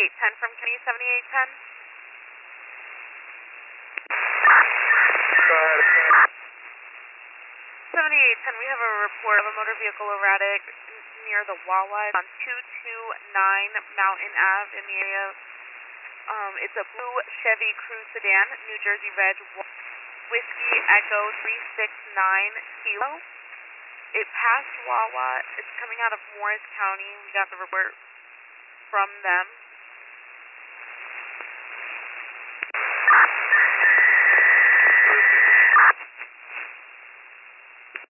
7810 from Kenny 7810. Go ahead. 7810, we have a report of a motor vehicle erratic near the Wawa on 229 Mountain Ave in the area. It's a blue Chevy Cruze sedan, New Jersey Reg, Whiskey Echo 369 Kilo. It passed Wawa. It's coming out of Morris County. We got the report from them.